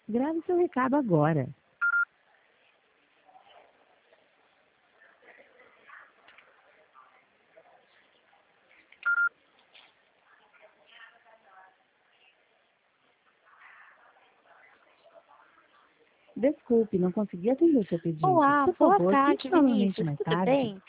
Grave seu recado agora. Desculpe, não consegui atender o seu pedido. Olá, Por boa favor, tente tarde, novamente Vinícius. mais Tudo tarde. bem?